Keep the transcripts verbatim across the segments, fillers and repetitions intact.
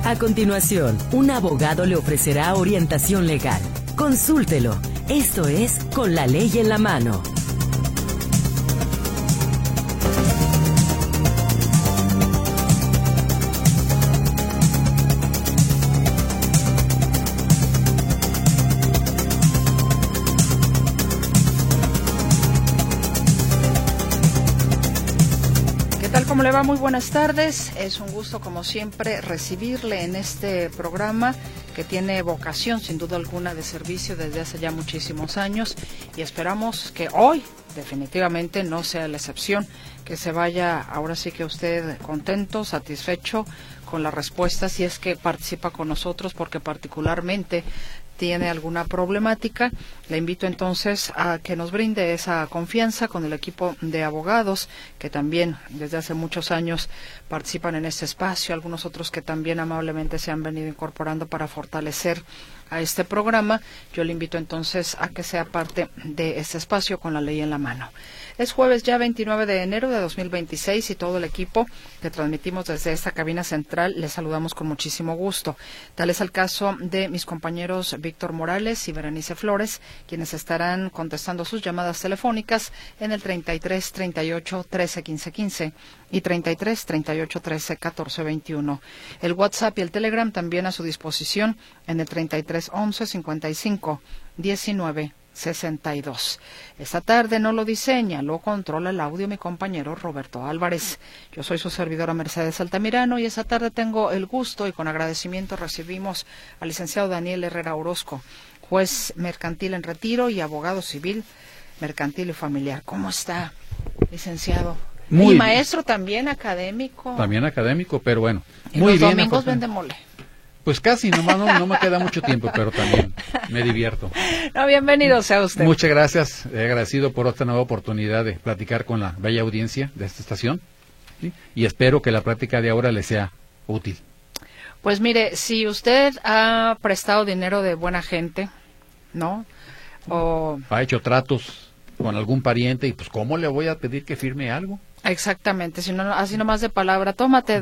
A continuación, un abogado le ofrecerá orientación legal. Consúltelo. Esto es Con la Ley en la Mano. ¿Cómo le va? Muy buenas tardes. Es un gusto, como siempre, recibirle en este programa que tiene vocación, sin duda alguna, de servicio desde hace ya muchísimos años, y esperamos que hoy definitivamente no sea la excepción, que se vaya ahora sí que usted contento, satisfecho con las respuestas, si es que participa con nosotros, porque particularmente tiene alguna problemática. Le invito entonces a que nos brinde esa confianza con el equipo de abogados que también desde hace muchos años participan en este espacio, algunos otros que también amablemente se han venido incorporando para fortalecer a este programa. Yo le invito entonces a que sea parte de este espacio Con la Ley en la Mano. Es jueves ya veintinueve de enero de dos mil veintiséis y todo el equipo que transmitimos desde esta cabina central les saludamos con muchísimo gusto. Tal es el caso de mis compañeros Víctor Morales y Berenice Flores, quienes estarán contestando sus llamadas telefónicas en el treinta y tres, treinta y ocho, trece, quince, quince y treinta y tres, treinta y ocho, trece, catorce, veintiuno. El WhatsApp y el Telegram también a su disposición en el treinta y tres, once, cincuenta y cinco, diecinueve, sesenta y dos. Esta tarde no lo diseña, lo controla el audio mi compañero Roberto Álvarez. Yo soy su servidora Mercedes Altamirano y esta tarde tengo el gusto y con agradecimiento recibimos al licenciado Daniel Herrera Orozco, juez mercantil en retiro y abogado civil, mercantil y familiar. ¿Cómo está, licenciado? Muy y maestro bien. También académico. También académico, pero bueno. Y muy los bien, domingos vende mole. Pues casi, nomás no, no me queda mucho tiempo, pero también me divierto. No, bienvenido sea usted. Muchas gracias, he agradecido por esta nueva oportunidad de platicar con la bella audiencia de esta estación, ¿sí? Y espero que la plática de ahora le sea útil. Pues mire, si usted ha prestado dinero de buena gente, ¿no? O ha hecho tratos con algún pariente y pues ¿cómo le voy a pedir que firme algo? Exactamente, si no, así nomás de palabra, tómate,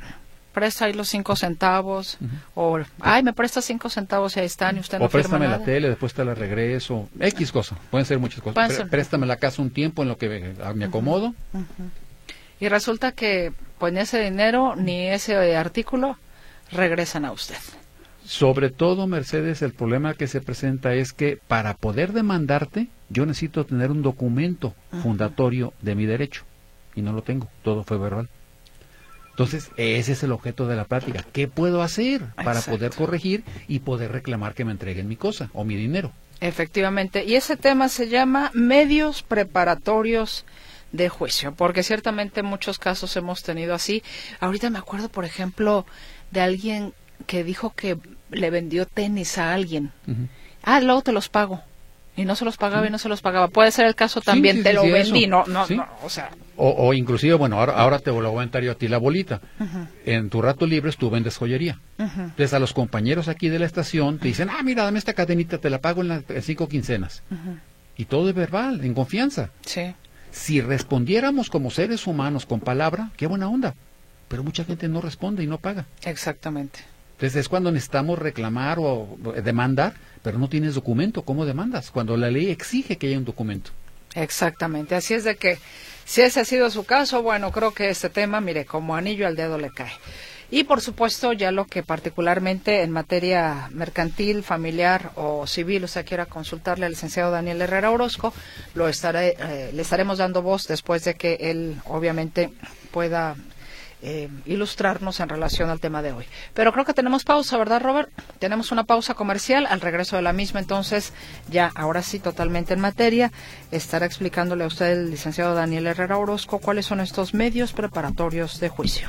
presta ahí los cinco centavos, uh-huh. o, ay, me presta cinco centavos y ahí están y usted no firma nada. O préstame la tele, después te la regreso, X cosa, pueden ser muchas cosas. Pré- préstame la casa un tiempo en lo que me, me acomodo. Uh-huh. Uh-huh. Y resulta que, pues, ni ese dinero, ni ese artículo regresan a usted. Sobre todo, Mercedes, el problema que se presenta es que para poder demandarte, yo necesito tener un documento uh-huh. fundatorio de mi derecho, y no lo tengo, todo fue verbal. Entonces, ese es el objeto de la plática. ¿Qué puedo hacer para Exacto. poder corregir y poder reclamar que me entreguen mi cosa o mi dinero? Efectivamente. Y ese tema se llama medios preparatorios de juicio, porque ciertamente en muchos casos hemos tenido así. Ahorita me acuerdo, por ejemplo, de alguien que dijo que le vendió tenis a alguien. Uh-huh. Ah, luego te los pago. Y no se los pagaba sí. y no se los pagaba. Puede ser el caso también, sí, sí, te sí, lo sí, vendí, eso. no, no, ¿Sí? no, o sea. O, o inclusive, bueno, ahora, ahora te lo voy a aventar yo a ti la bolita. Uh-huh. En tu rato libre tú vendes joyería. Uh-huh. Entonces a los compañeros aquí de la estación te dicen, ah, mira, dame esta cadenita, te la pago en las en cinco quincenas. Uh-huh. Y todo es verbal, en confianza. Sí. Si respondiéramos como seres humanos con palabra, qué buena onda. Pero mucha gente no responde y no paga. Exactamente. Entonces es cuando necesitamos reclamar o demandar, pero no tienes documento, ¿cómo demandas? Cuando la ley exige que haya un documento. Exactamente, así es de que, si ese ha sido su caso, bueno, creo que este tema, mire, como anillo al dedo le cae. Y por supuesto, ya lo que particularmente en materia mercantil, familiar o civil usted quiera consultarle al licenciado Daniel Herrera Orozco, lo estaré, eh, le estaremos dando voz después de que él, obviamente, pueda Eh, ilustrarnos en relación al tema de hoy. Pero creo que tenemos pausa, ¿verdad, Robert? Tenemos una pausa comercial. Al regreso de la misma, entonces, ya ahora sí totalmente en materia, estará explicándole a usted el licenciado Daniel Herrera Orozco cuáles son estos medios preparatorios de juicio.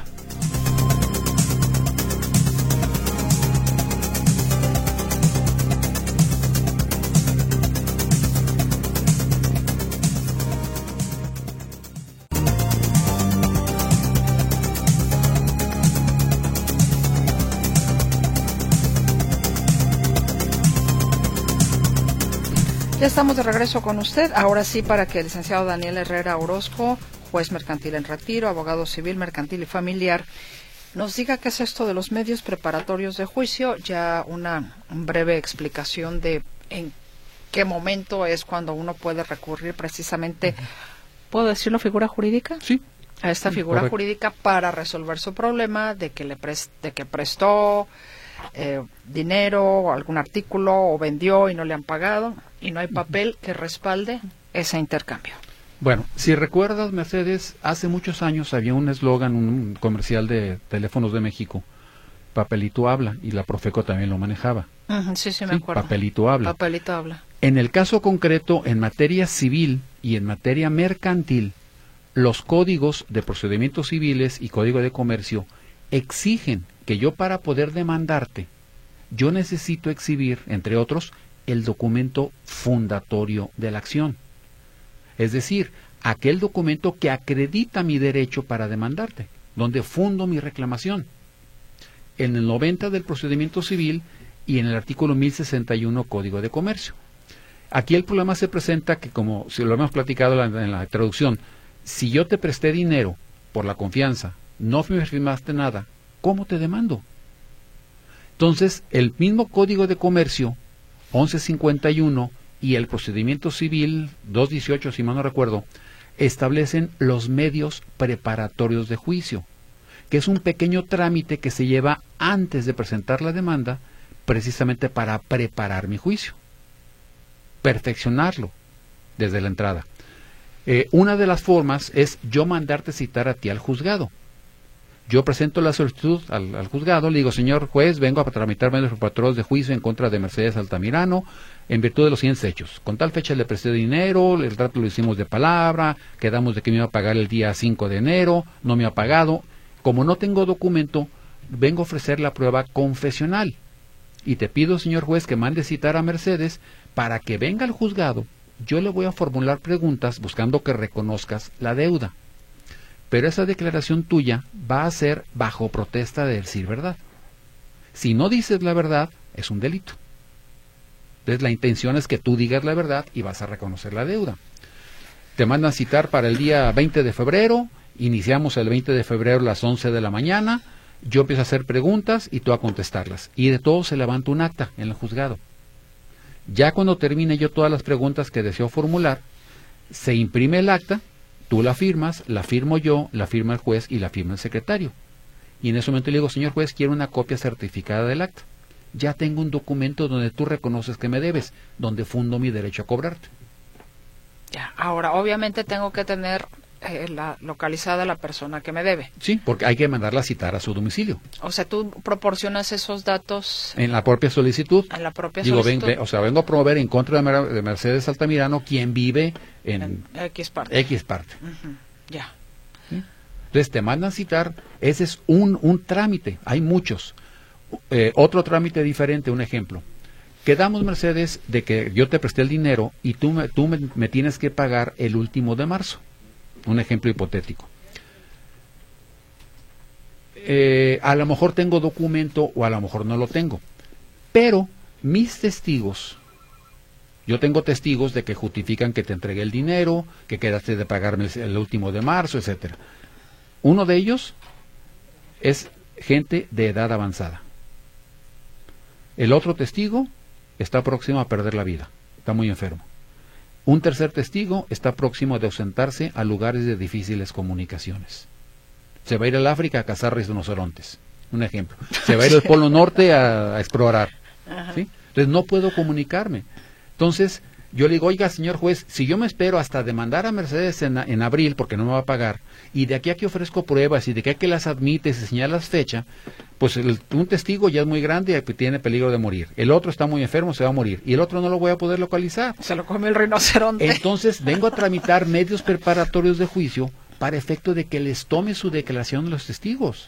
Ya estamos de regreso con usted, ahora sí para que el licenciado Daniel Herrera Orozco, juez mercantil en retiro, abogado civil, mercantil y familiar, nos diga qué es esto de los medios preparatorios de juicio, ya una breve explicación de en qué momento es cuando uno puede recurrir precisamente, ¿puedo decirlo figura jurídica? Sí. A esta Sí, figura correcto. jurídica para resolver su problema de que le pres- de que prestó eh, dinero o algún artículo o vendió y no le han pagado y no hay papel que respalde ese intercambio. Bueno, si recuerdas, Mercedes, hace muchos años había un eslogan, un comercial de Teléfonos de México, papelito habla, y la Profeco también lo manejaba. Uh-huh, sí, sí, me Sí, acuerdo. papelito habla. Papelito habla. En el caso concreto, en materia civil y en materia mercantil, los códigos de procedimientos civiles y código de comercio exigen que yo, para poder demandarte, yo necesito exhibir, entre otros, el documento fundatorio de la acción. Es decir, aquel documento que acredita mi derecho para demandarte, donde fundo mi reclamación. En el noventa del procedimiento civil y en el artículo mil sesenta y uno Código de Comercio. Aquí el problema se presenta que, como si lo hemos platicado en la, en la introducción, si yo te presté dinero por la confianza, no me firmaste nada, ¿cómo te demando? Entonces, el mismo Código de Comercio, once cincuenta y uno, y el procedimiento civil, doscientos dieciocho, si mal no recuerdo, establecen los medios preparatorios de juicio, que es un pequeño trámite que se lleva antes de presentar la demanda, precisamente para preparar mi juicio, perfeccionarlo desde la entrada. Eh, una de las formas es yo mandarte citar a ti al juzgado. Yo presento la solicitud al, al juzgado, le digo, señor juez, vengo a tramitar medios preparatorios de juicio en contra de Mercedes Altamirano, en virtud de los siguientes hechos. Con tal fecha le presté dinero, el trato lo hicimos de palabra, quedamos de que me iba a pagar el día cinco de enero, no me ha pagado. Como no tengo documento, vengo a ofrecer la prueba confesional. Y te pido, señor juez, que mande citar a Mercedes para que venga al juzgado. Yo le voy a formular preguntas buscando que reconozcas la deuda. Pero esa declaración tuya va a ser bajo protesta de decir verdad. Si no dices la verdad, es un delito. Entonces la intención es que tú digas la verdad y vas a reconocer la deuda. Te mandan citar para el día veinte de febrero, iniciamos el veinte de febrero a las once de la mañana, yo empiezo a hacer preguntas y tú a contestarlas. Y de todo se levanta un acta en el juzgado. Ya cuando termine yo todas las preguntas que deseo formular, se imprime el acta, tú la firmas, la firmo yo, la firma el juez y la firma el secretario. Y en ese momento le digo, señor juez, quiero una copia certificada del acta. Ya tengo un documento donde tú reconoces que me debes, donde fundo mi derecho a cobrarte. Ya, ahora, obviamente tengo que tener eh, la localizada la persona que me debe. Sí, porque hay que mandarla a citar a su domicilio. O sea, tú proporcionas esos datos En la propia solicitud. en la propia Digo, ven, solicitud. ven, o sea, vengo a promover en contra de, Mer de Mercedes Altamirano, quien vive en, en X parte. X parte. Uh-huh. Ya. ¿Sí? Entonces te mandan citar, ese es un, un trámite, hay muchos. Eh, otro trámite diferente, un ejemplo. Quedamos, Mercedes, de que yo te presté el dinero y tú, me, tú me, me tienes que pagar el último de marzo. Un ejemplo hipotético. Eh, a lo mejor tengo documento o a lo mejor no lo tengo. Pero mis testigos, yo tengo testigos de que justifican que te entregué el dinero, que quedaste de pagarme el, el último de marzo, etcétera. Uno de ellos es gente de edad avanzada. El otro testigo está próximo a perder la vida, está muy enfermo. Un tercer testigo está próximo de ausentarse a lugares de difíciles comunicaciones. Se va a ir al África a cazar rinocerontes, un ejemplo. Se va a ir al Polo Norte a, a explorar. ¿Sí? Entonces no puedo comunicarme. Entonces yo le digo, oiga, señor juez, si yo me espero hasta demandar a Mercedes en, en abril porque no me va a pagar, y de aquí a que ofrezco pruebas y de aquí a que las admite y se señalas fecha, pues el, un testigo ya es muy grande y tiene peligro de morir. El otro está muy enfermo, se va a morir. Y el otro no lo voy a poder localizar. Se lo come el rinoceronte. Entonces vengo a tramitar medios preparatorios de juicio para efecto de que les tome su declaración de los testigos.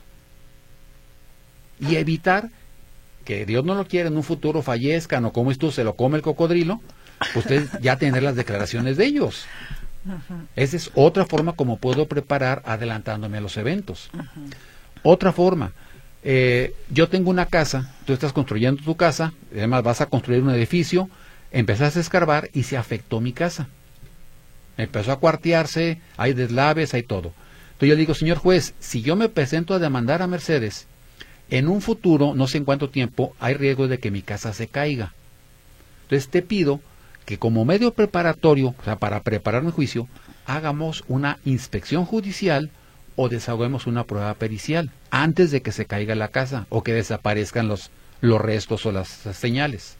Y evitar que Dios no lo quiera en un futuro fallezcan o como esto se lo come el cocodrilo, ustedes ya tener las declaraciones de ellos. Uh-huh. Esa es otra forma como puedo preparar adelantándome a los eventos. Uh-huh. Otra forma, eh, yo tengo una casa, tú estás construyendo tu casa, además vas a construir un edificio, empezaste a escarbar y se afectó mi casa. Empezó a cuartearse, hay deslaves, hay todo. Entonces yo le digo, señor juez, si yo me presento a demandar a Mercedes, en un futuro, no sé en cuánto tiempo, hay riesgo de que mi casa se caiga. Entonces te pido que como medio preparatorio, o sea, para preparar mi juicio, hagamos una inspección judicial o desahoguemos una prueba pericial antes de que se caiga la casa o que desaparezcan los, los restos o las, las señales.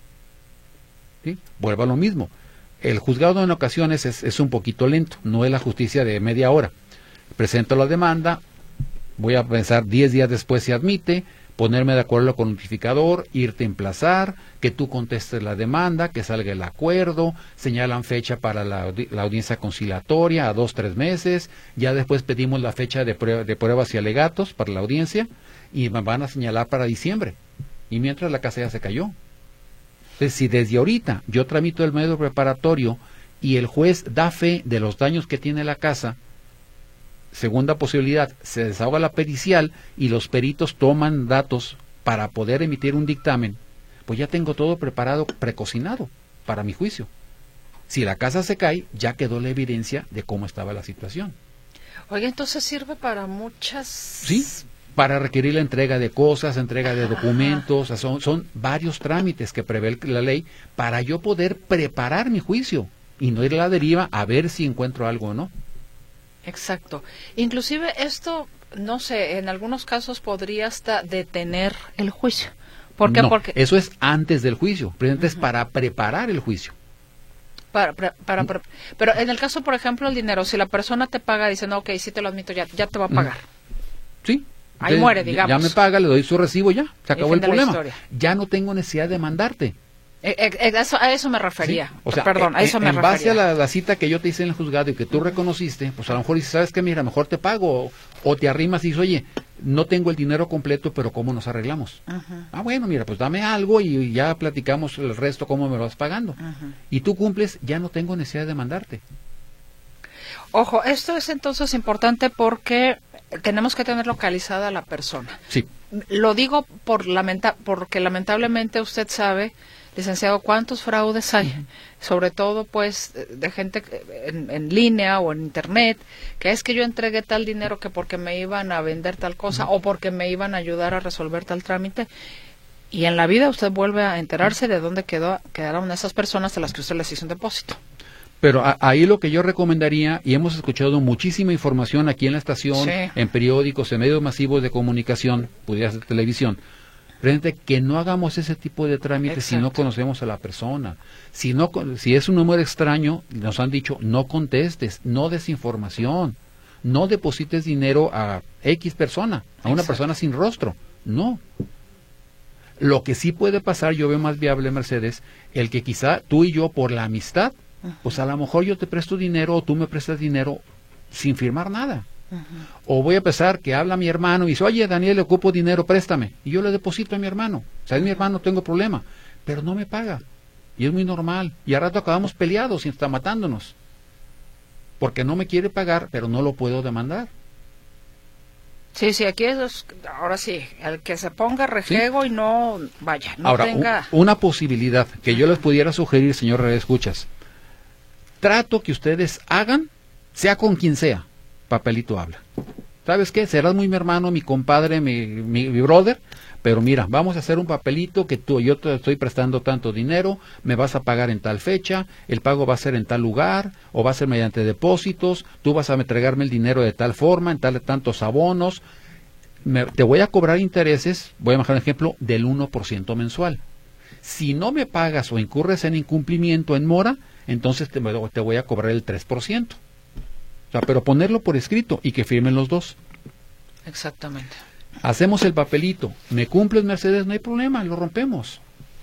¿Sí? Vuelvo a lo mismo. El juzgado en ocasiones es, es un poquito lento, no es la justicia de media hora. Presento la demanda, voy a pensar diez días después si admite, ponerme de acuerdo con el notificador, irte a emplazar, que tú contestes la demanda, que salga el acuerdo, señalan fecha para la, la audiencia conciliatoria a dos, tres meses, ya después pedimos la fecha de, prueba, de pruebas y alegatos para la audiencia y me van a señalar para diciembre. Y mientras la casa ya se cayó. Entonces, si desde ahorita yo tramito el medio preparatorio y el juez da fe de los daños que tiene la casa, segunda posibilidad, se desahoga la pericial y los peritos toman datos para poder emitir un dictamen, pues ya tengo todo preparado, precocinado para mi juicio. Si la casa se cae, ya quedó la evidencia de cómo estaba la situación. Oye, entonces sirve para muchas... Sí, para requerir la entrega de cosas, entrega de documentos, o sea, son, son varios trámites que prevé la ley para yo poder preparar mi juicio y no ir a la deriva a ver si encuentro algo o no. Exacto. Inclusive esto, no sé, en algunos casos podría hasta detener el juicio. ¿Por qué? No, Porque eso es antes del juicio, pero uh-huh. es para preparar el juicio. Para, para, para, para, pero en el caso, por ejemplo, el dinero, si la persona te paga, dice, no, ok, sí te lo admito, ya, ya te va a pagar. Sí. Ahí de, muere, digamos. Ya me paga, le doy su recibo, ya, se acabó el problema. Ya no tengo necesidad de mandarte. Eh, eh, eso, a eso me refería. Sí, o sea, Perdón, a eso en, me en refería. base a la, la cita que yo te hice en el juzgado y que tú reconociste, pues a lo mejor dices, ¿sabes qué? Mira, mejor te pago. O, o te arrimas y dices, oye, no tengo el dinero completo, pero ¿cómo nos arreglamos? Uh-huh. Ah, bueno, mira, pues dame algo y ya platicamos el resto, cómo me lo vas pagando. Uh-huh. Y tú cumples, ya no tengo necesidad de mandarte. Ojo, esto es entonces importante porque tenemos que tener localizada a la persona. Sí. Lo digo por lamenta porque lamentablemente usted sabe, licenciado, cuántos fraudes hay, uh-huh. sobre todo pues de gente en, en línea o en internet, que es que yo entregué tal dinero que porque me iban a vender tal cosa uh-huh. o porque me iban a ayudar a resolver tal trámite, y en la vida usted vuelve a enterarse uh-huh. de dónde quedó, quedaron esas personas a las que usted les hizo un depósito. Pero a, ahí lo que yo recomendaría, y hemos escuchado muchísima información aquí en la estación, sí. en periódicos, en medios masivos de comunicación, pudiera ser televisión, frente que no hagamos ese tipo de trámites Exacto. si no conocemos a la persona. Si no, si es un número extraño, nos han dicho, no contestes, no des información, no deposites dinero a X persona, a Exacto. una persona sin rostro, no. Lo que sí puede pasar, yo veo más viable, Mercedes, el que quizá tú y yo, por la amistad, uh-huh. pues a lo mejor yo te presto dinero o tú me prestas dinero sin firmar nada. Uh-huh. O voy a pensar que habla mi hermano y dice, oye, Daniel, le ocupo dinero, préstame. Y yo le deposito a mi hermano. O sea, es mi hermano, no tengo problema. Pero no me paga. Y es muy normal. Y al rato acabamos peleados y está matándonos. Porque no me quiere pagar, pero no lo puedo demandar. Sí, sí, aquí es, ahora sí, el que se ponga rejego ¿Sí? y no, vaya, no ahora, tenga... Un, una posibilidad que yo les pudiera sugerir, señor Reyes, escuchas. Trato que ustedes hagan, sea con quien sea, papelito habla. ¿Sabes qué? Serás muy mi hermano, mi compadre, mi, mi, mi brother, pero mira, vamos a hacer un papelito que tú, yo te estoy prestando tanto dinero, me vas a pagar en tal fecha, el pago va a ser en tal lugar, o va a ser mediante depósitos, tú vas a entregarme el dinero de tal forma, en tal tantos abonos, me, te voy a cobrar intereses, voy a dejar un ejemplo, del uno por ciento mensual. Si no me pagas o incurres en incumplimiento en mora, entonces te, te voy a cobrar el tres por ciento. O sea, pero ponerlo por escrito y que firmen los dos. Exactamente. Hacemos el papelito. ¿Me cumples, Mercedes? No hay problema, lo rompemos.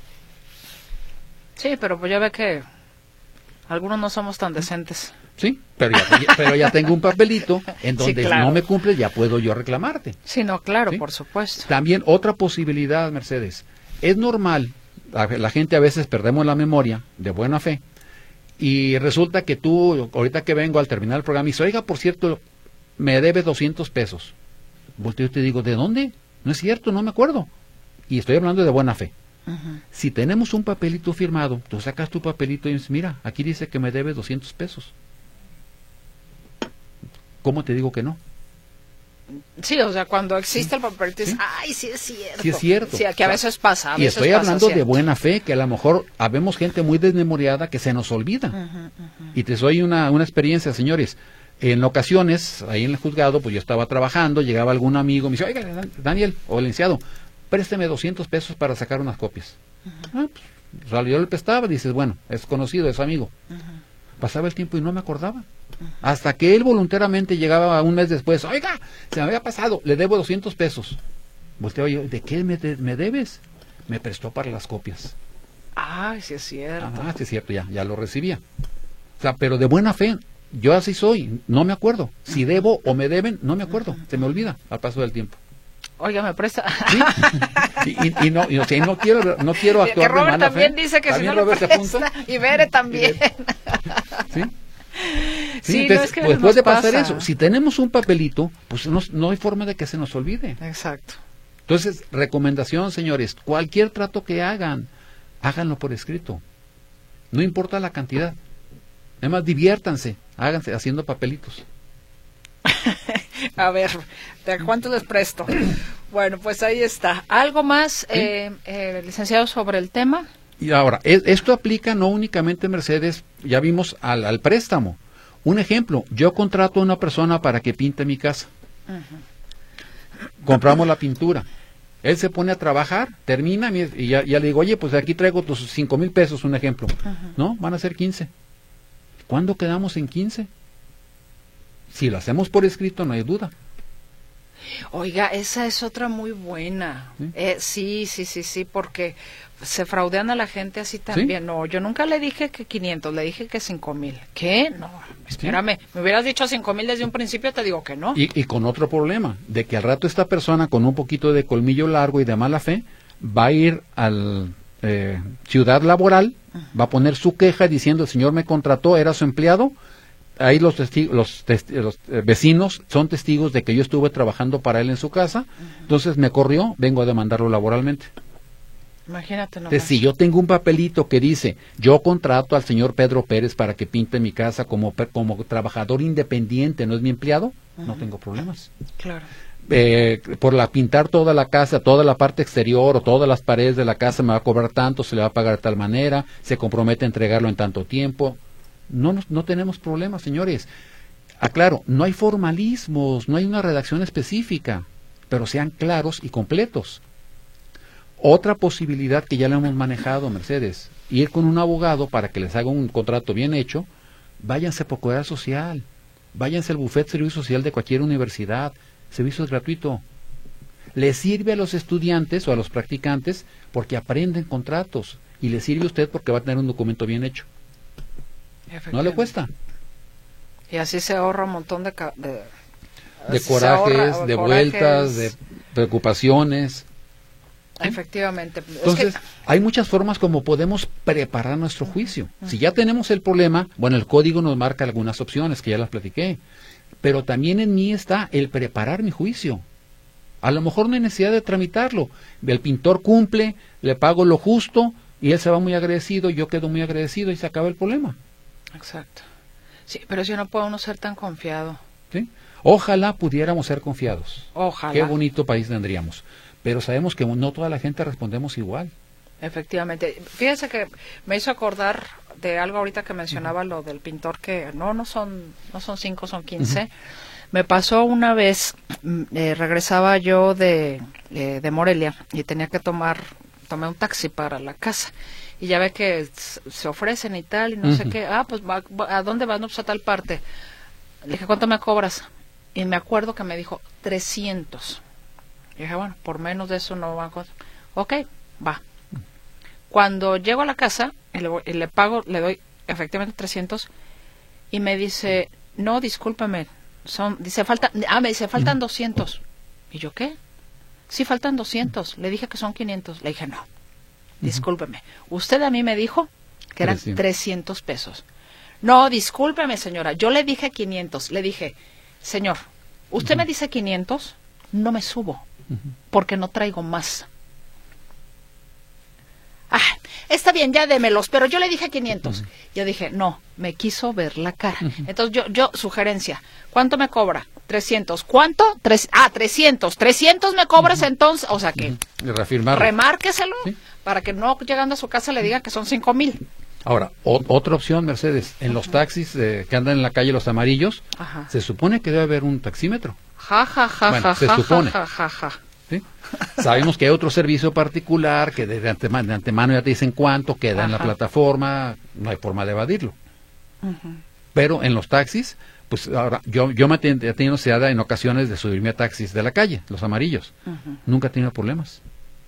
Sí, pero pues ya ve que algunos no somos tan decentes. Sí, pero ya, pero ya tengo un papelito en donde sí, claro. no me cumples, ya puedo yo reclamarte. Sí, no, claro, ¿sí? Por supuesto. También otra posibilidad, Mercedes. Es normal, la, la gente a veces perdemos la memoria de buena fe. Y resulta que tú, ahorita que vengo al terminar el programa, y dices, oiga, por cierto, me debes doscientos pesos. Volteo y te digo, ¿de dónde? No es cierto, no me acuerdo. Y estoy hablando de buena fe. Uh-huh. Si tenemos un papelito firmado, tú sacas tu papelito y dices, mira, aquí dice que me debes doscientos pesos. ¿cómo te digo que no? Sí, o sea, cuando existe sí. el papelito, dices, ¿Sí? ay, sí es cierto. Sí es cierto. Sí, que a veces pasa. A y veces estoy pasa, hablando ¿cierto? de buena fe, que a lo mejor habemos gente muy desmemoriada que se nos olvida. Uh-huh, uh-huh. Y te soy una, una experiencia, señores. En ocasiones, ahí en el juzgado, pues yo estaba trabajando, llegaba algún amigo, me dice, oiga, Daniel, o el licenciado, présteme doscientos pesos para sacar unas copias. Uh-huh. Ah, pues, o sea, yo le prestaba, dices, bueno, es conocido, es amigo. Uh-huh. Pasaba el tiempo y no me acordaba. Uh-huh. Hasta que él voluntariamente llegaba un mes después, oiga, se me había pasado, le debo doscientos pesos. Volteo yo, ¿de qué me, de, me debes? Me prestó para las copias. Ay, sí es cierto. Ah, sí es cierto, ya, ya lo recibía. O sea, pero de buena fe, yo así soy, no me acuerdo. Si debo o me deben, no me acuerdo, se me olvida al paso del tiempo. Oiga, me presta. ¿Sí? Y, y, y no, y, o sea, no quiero, no quiero actuar que Robert de mala también fe. dice que si no Robert le presta, y Bere también. ¿Sí? Sí, Sí, no, entonces, es que pues, nos puede pasar pasa. eso. Si tenemos un papelito, pues no, no hay forma de que se nos olvide. Exacto. Entonces, recomendación, señores, cualquier trato que hagan, háganlo por escrito. No importa la cantidad. Además, diviértanse, háganse haciendo papelitos. A ver, ¿de cuánto les presto? Bueno, pues ahí está. ¿Algo más, ¿Sí? eh, eh, licenciado, sobre el tema? Y ahora, es, esto aplica no únicamente, Mercedes, ya vimos al, al préstamo. Un ejemplo, yo contrato a una persona para que pinte mi casa. Uh-huh. Compramos la pintura. Él se pone a trabajar, termina y ya, ya le digo, oye, pues aquí traigo tus cinco mil pesos, un ejemplo. Uh-huh. No, van a ser quince. ¿Cuándo quedamos en quince? Si lo hacemos por escrito, no hay duda. Oiga, esa es otra muy buena. ¿Sí? Eh, sí, sí, sí, sí, porque se fraudean a la gente así también. ¿Sí? No, yo nunca le dije que quinientos, le dije que cinco mil. ¿Qué? No, espérame, ¿Sí? Me hubieras dicho cinco mil desde un principio, te digo que no. Y, y con otro problema, de que al rato esta persona con un poquito de colmillo largo y de mala fe va a ir al eh, ciudad laboral, uh-huh. Va a poner su queja diciendo, el señor me contrató, era su empleado. Ahí los, testi- los, testi- los eh, vecinos son testigos de que yo estuve trabajando para él en su casa, uh-huh. Entonces me corrió, vengo a demandarlo laboralmente. Imagínate nomás. Entonces, si yo tengo un papelito que dice, yo contrato al señor Pedro Pérez para que pinte mi casa como, como trabajador independiente, no es mi empleado, uh-huh. No tengo problemas. Claro. Eh, por la pintar toda la casa, toda la parte exterior o todas las paredes de la casa me va a cobrar tanto, se le va a pagar de tal manera, se compromete a entregarlo en tanto tiempo. No, no, no tenemos problemas, señores. Aclaro, no hay formalismos, no hay una redacción específica, pero sean claros y completos. Otra posibilidad que ya la hemos manejado, Mercedes, ir con un abogado para que les haga un contrato bien hecho, váyanse a Procurador Social, váyanse al Buffet de Servicio Social de cualquier universidad, servicio es gratuito. Les sirve a los estudiantes o a los practicantes porque aprenden contratos y les sirve a usted porque va a tener un documento bien hecho. No le cuesta. Y así se ahorra un montón de... Ca- de, de corajes, ahorra, de corajes. vueltas, de preocupaciones. Efectivamente. Entonces, es que... hay muchas formas como podemos preparar nuestro juicio. Uh-huh. Si ya tenemos el problema, bueno, el código nos marca algunas opciones, que ya las platiqué. Pero también en mí está el preparar mi juicio. A lo mejor no hay necesidad de tramitarlo. El pintor cumple, le pago lo justo, y él se va muy agradecido, yo quedo muy agradecido, y se acaba el problema. Exacto. Sí, pero si no puede uno ser tan confiado. ¿Sí? Ojalá pudiéramos ser confiados. Ojalá. Qué bonito país tendríamos. Pero sabemos que no toda la gente respondemos igual. Efectivamente. Fíjense que me hizo acordar de algo ahorita que mencionaba, uh-huh. Lo del pintor que no no son no son cinco, son quince. Uh-huh. Me pasó una vez, eh, regresaba yo de, eh, de Morelia y tenía que tomar, tomé un taxi para la casa. Y ya ve que se ofrecen y tal, y no uh-huh. sé qué. Ah, pues, va, va, ¿a dónde vas? No, pues a tal parte. Le dije, ¿cuánto me cobras? Y me acuerdo que me dijo, trescientos. Y dije, bueno, por menos de eso no va a... Ok, va. Cuando llego a la casa, y le, y le pago, le doy efectivamente trescientos, y me dice, no, discúlpame, son, dice, falta, ah, me dice, faltan uh-huh. doscientos. ¿Y yo qué? Sí, faltan doscientos. Le dije que son quinientos. Le dije, no. Discúlpeme, usted a mí me dijo que eran trescientos. trescientos pesos. No, discúlpeme, señora, yo le dije quinientos. Le dije, señor, usted uh-huh. me dice quinientos, no me subo, uh-huh. porque no traigo más. Ah, está bien, ya démelos, pero yo le dije quinientos. Uh-huh. Yo dije, no, me quiso ver la cara. Uh-huh. Entonces yo, yo, sugerencia, ¿cuánto me cobra? trescientos. ¿Cuánto? Tres, ah, trescientos. trescientos me cobras uh-huh. entonces, o sea que uh-huh. reafirmarlo. Remárqueselo ¿Sí? Para que no llegando a su casa le diga que son cinco mil. Ahora, o, otra opción, Mercedes, en uh-huh. los taxis eh, que andan en la calle, los amarillos, uh-huh. se supone que debe haber un taxímetro. Ja, ja, ja, bueno, ja, se ja, supone. Ja, ja, ja. ¿Sí? Sabemos que hay otro servicio particular que de antemano, de antemano ya te dicen cuánto queda Ajá. en la plataforma, no hay forma de evadirlo. Uh-huh. Pero en los taxis, pues ahora, yo, yo me he tenido necesidad en ocasiones de subirme a taxis de la calle, los amarillos. Uh-huh. Nunca he tenido problemas.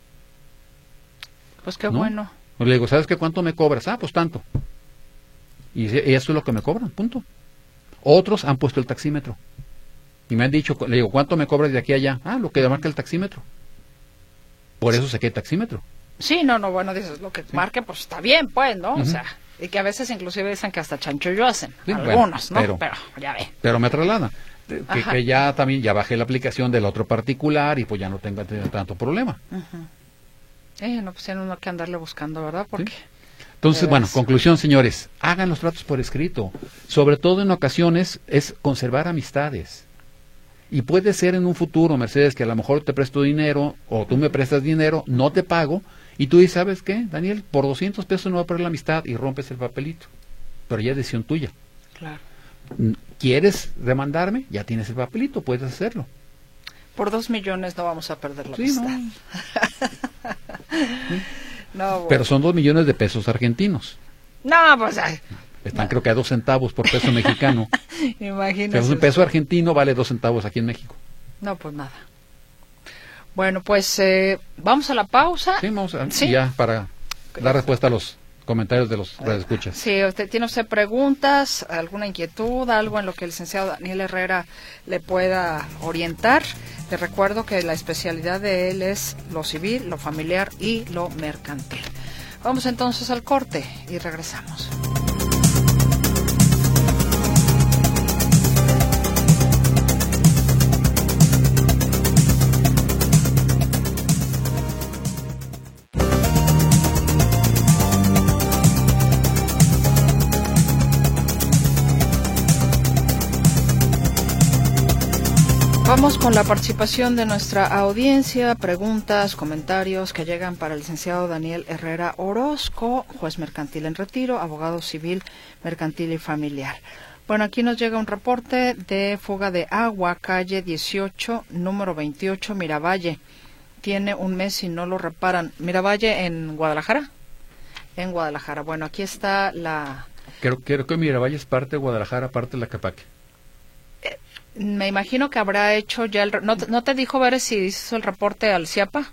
Pues qué ¿no? bueno. Le digo, ¿sabes qué cuánto me cobras? Ah, pues tanto. Y, y eso es lo que me cobran, punto. Otros han puesto el taxímetro. Y me han dicho, le digo, ¿cuánto me cobras de aquí a allá? Ah, lo que marca el taxímetro. Por eso saqué el taxímetro. Sí, no, no, bueno, dices, lo que sí. marque, pues está bien, pues, ¿no? Uh-huh. O sea, y que a veces inclusive dicen que hasta chanchullo hacen, sí, algunos, bueno, ¿no? Pero, pero ya ve. Pero me traslada. Que, que ya también, ya bajé la aplicación del otro particular y pues ya no tengo tanto problema. Uh-huh. Eh, no, pues tiene uno que andarle buscando, ¿verdad? Porque... ¿Sí? Entonces, bueno, conclusión, señores, hagan los tratos por escrito. Sobre todo en ocasiones es conservar amistades. Y puede ser en un futuro, Mercedes, que a lo mejor te presto dinero o tú me prestas dinero, no te pago, y tú dices, ¿sabes qué, Daniel? Por doscientos pesos no voy a perder la amistad y rompes el papelito. Pero ya es decisión tuya. Claro. ¿Quieres demandarme? Ya tienes el papelito, puedes hacerlo. Por dos millones no vamos a perder la sí, amistad. No. ¿Sí? No, bueno. Pero son dos millones de pesos argentinos. No, pues... Ay. Están no. creo que a dos centavos por peso mexicano. Imagínate. Pero un peso argentino vale dos centavos aquí en México. No, pues nada. Bueno, pues eh, vamos a la pausa. Sí, vamos a, ¿Sí? ya para dar respuesta a los comentarios de los radioescuchas. Sí, usted tiene usted preguntas, alguna inquietud, algo en lo que el licenciado Daniel Herrera le pueda orientar. Te recuerdo que la especialidad de él es lo civil, lo familiar y lo mercantil. Vamos entonces al corte y regresamos. Vamos con la participación de nuestra audiencia, preguntas, comentarios que llegan para el licenciado Daniel Herrera Orozco, juez mercantil en retiro, abogado civil, mercantil y familiar. Bueno, aquí nos llega un reporte de fuga de agua, calle dieciocho, número veintiocho, Miravalle. Tiene un mes y no lo reparan. ¿Miravalle en Guadalajara? En Guadalajara. Bueno, aquí está la... Creo, creo que Miravalle es parte de Guadalajara, parte de la Capaque. Me imagino que habrá hecho ya el... ¿No, no te dijo, Veres, si hizo el reporte al CIAPA?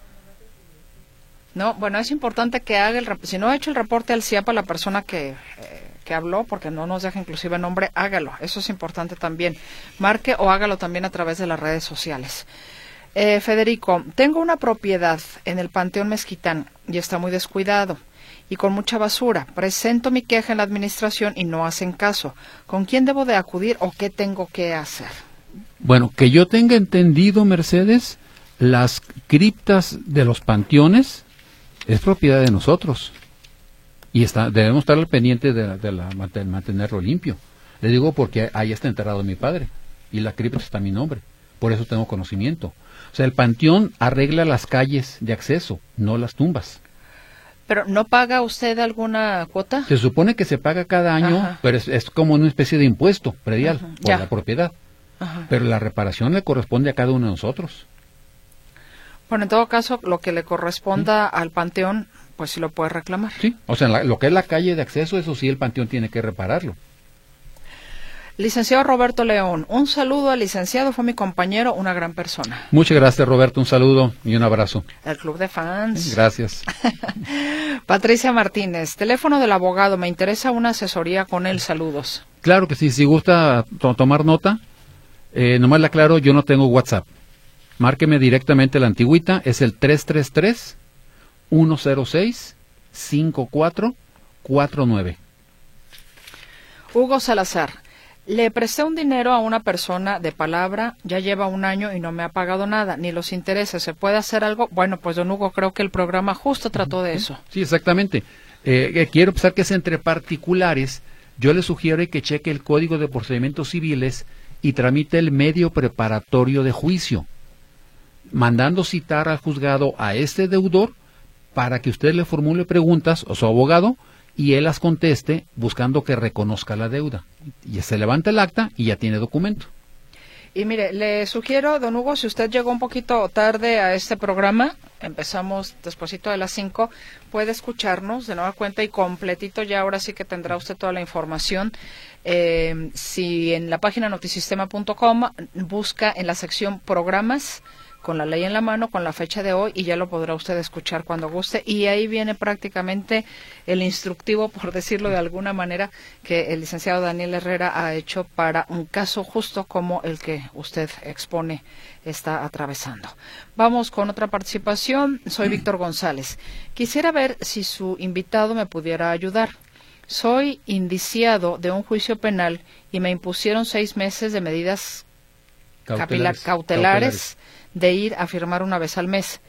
No, bueno, es importante que haga el... Si no ha hecho el reporte al CIAPA, la persona que, eh, que habló, porque no nos deja inclusive nombre, hágalo. Eso es importante también. Marque o hágalo también a través de las redes sociales. Eh, Federico, tengo una propiedad en el Panteón Mezquitán y está muy descuidado y con mucha basura. Presento mi queja en la administración y no hacen caso. ¿Con quién debo de acudir o qué tengo que hacer? Bueno, que yo tenga entendido, Mercedes, las criptas de los panteones es propiedad de nosotros y está, debemos estar al pendiente de, de la, mantenerlo limpio. Le digo porque ahí está enterrado mi padre y la cripta está a mi nombre, por eso tengo conocimiento. O sea, el panteón arregla las calles de acceso, no las tumbas. ¿Pero no paga usted alguna cuota? Se supone que se paga cada año, Ajá. pero es, es como una especie de impuesto predial Ajá. por ya. la propiedad. Ajá. Pero la reparación le corresponde a cada uno de nosotros. Bueno, en todo caso, lo que le corresponda ¿Sí? al panteón, pues sí lo puede reclamar. Sí, o sea, la, lo que es la calle de acceso, eso sí el panteón tiene que repararlo. Licenciado Roberto León, un saludo al licenciado, fue mi compañero, una gran persona. Muchas gracias, Roberto, un saludo y un abrazo. El club de fans. Gracias. Patricia Martínez, teléfono del abogado, me interesa una asesoría con él, saludos. Claro que sí, si gusta to tomar nota, eh, nomás le aclaro, yo no tengo WhatsApp. Márqueme directamente la antigüita, es el tres tres tres, uno cero seis, cinco cuatro cuatro nueve. Hugo Salazar. Le presté un dinero a una persona de palabra, ya lleva un año y no me ha pagado nada, ni los intereses. ¿Se puede hacer algo? Bueno, pues don Hugo, creo que el programa justo trató de eso. Sí, exactamente. Eh, quiero pensar que es entre particulares. Yo le sugiero que cheque el Código de Procedimientos Civiles y tramite el medio preparatorio de juicio, mandando citar al juzgado a este deudor para que usted le formule preguntas a su abogado y él las conteste buscando que reconozca la deuda. Y se levanta el acta y ya tiene documento. Y mire, le sugiero, don Hugo, si usted llegó un poquito tarde a este programa, empezamos despuesito de las cinco, puede escucharnos de nueva cuenta y completito, ya ahora sí que tendrá usted toda la información. Eh, si en la página notisistema punto com busca en la sección programas, con la ley en la mano, con la fecha de hoy, y ya lo podrá usted escuchar cuando guste, y ahí viene prácticamente el instructivo, por decirlo de alguna manera, que el licenciado Daniel Herrera ha hecho para un caso justo como el que usted expone está atravesando. Vamos con otra participación. Soy Víctor González. Quisiera ver si su invitado me pudiera ayudar. Soy indiciado de un juicio penal y me impusieron seis meses de medidas cautelares, cautelares, cautelares de ir a firmar una vez al mes.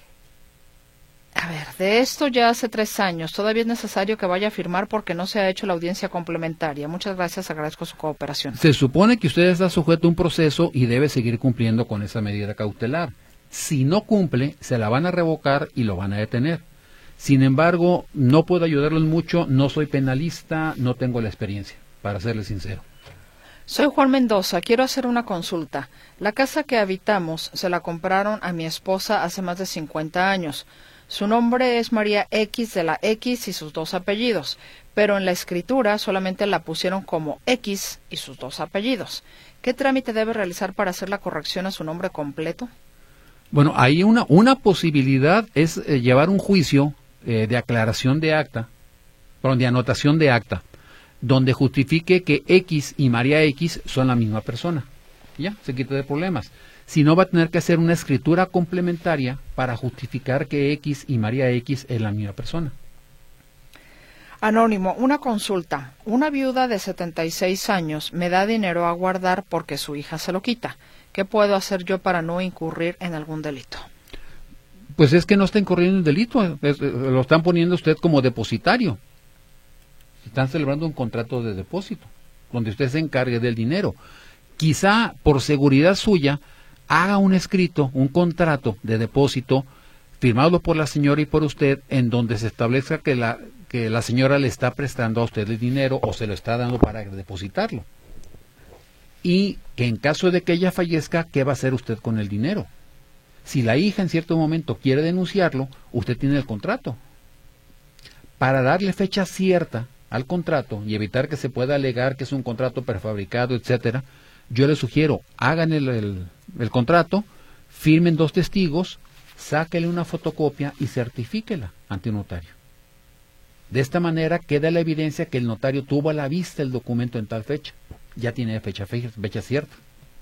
A ver, de esto ya hace tres años. Todavía es necesario que vaya a firmar porque no se ha hecho la audiencia complementaria. Muchas gracias, agradezco su cooperación. Se supone que usted está sujeto a un proceso y debe seguir cumpliendo con esa medida cautelar. Si no cumple, se la van a revocar y lo van a detener. Sin embargo, no puedo ayudarlos mucho, no soy penalista, no tengo la experiencia, para serle sincero. Soy Juan Mendoza, quiero hacer una consulta. La casa que habitamos se la compraron a mi esposa hace más de cincuenta años. Su nombre es María X de la X y sus dos apellidos, pero en la escritura solamente la pusieron como X y sus dos apellidos. ¿Qué trámite debe realizar para hacer la corrección a su nombre completo? Bueno, ahí una, una posibilidad es eh, llevar un juicio eh, de aclaración de acta, perdón, de anotación de acta, donde justifique que X y María X son la misma persona. Ya, se quita de problemas. Si no, va a tener que hacer una escritura complementaria para justificar que X y María X es la misma persona. Anónimo, una consulta. Una viuda de setenta y seis años me da dinero a guardar porque su hija se lo quita. ¿Qué puedo hacer yo para no incurrir en algún delito? Pues es que no está incurriendo en delito, es, lo están poniendo usted como depositario. Están celebrando un contrato de depósito, donde usted se encargue del dinero. Quizá, por seguridad suya, haga un escrito, un contrato de depósito, firmado por la señora y por usted, en donde se establezca que la, que la señora le está prestando a usted el dinero o se lo está dando para depositarlo. Y que en caso de que ella fallezca, ¿qué va a hacer usted con el dinero? Si la hija en cierto momento quiere denunciarlo, usted tiene el contrato. Para darle fecha cierta al contrato y evitar que se pueda alegar que es un contrato prefabricado, etcétera, yo les sugiero, hagan el, el, el contrato, firmen dos testigos, sáquenle una fotocopia y certifíquela ante un notario. De esta manera queda la evidencia que el notario tuvo a la vista el documento en tal fecha. Ya tiene fecha, fecha cierta.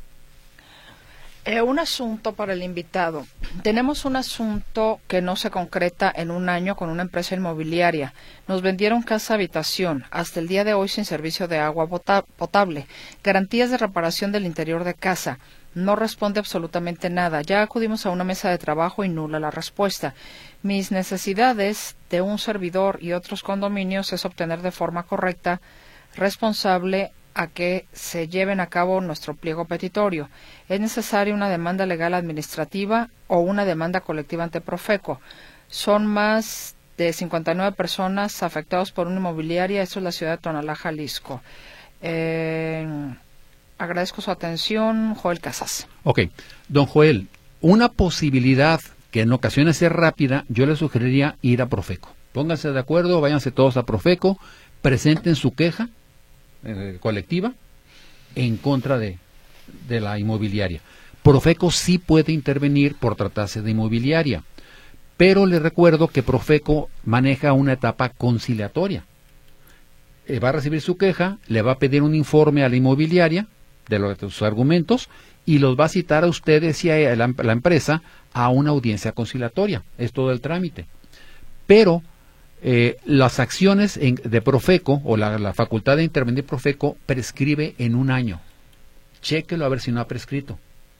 Eh, un asunto para el invitado. Tenemos un asunto que no se concreta en un año con una empresa inmobiliaria. Nos vendieron casa habitación, hasta el día de hoy sin servicio de agua potable, garantías de reparación del interior de casa. No responde absolutamente nada. Ya acudimos a una mesa de trabajo y nula la respuesta. Mis necesidades de un servidor y otros condominios es obtener de forma correcta, responsable, a que se lleven a cabo nuestro pliego petitorio. Es necesaria una demanda legal administrativa o una demanda colectiva ante Profeco. Son más de cincuenta y nueve personas afectadas por una inmobiliaria. Esto es la ciudad de Tonalá, Jalisco. Eh, agradezco su atención, Joel Casas. Ok, don Joel, una posibilidad que en ocasiones es rápida, yo le sugeriría ir a Profeco. Pónganse de acuerdo, váyanse todos a Profeco, presenten su queja Eh, colectiva en contra de, de la inmobiliaria. Profeco sí puede intervenir por tratarse de inmobiliaria, pero le recuerdo que Profeco maneja una etapa conciliatoria. Eh, va a recibir su queja, le va a pedir un informe a la inmobiliaria de, los, de sus argumentos y los va a citar a ustedes y a la, la empresa a una audiencia conciliatoria. Es todo el trámite. Pero Eh, las acciones en, de Profeco, o la, la facultad de intervenir Profeco, prescribe en un año. Chéquelo a ver si no ha prescrito.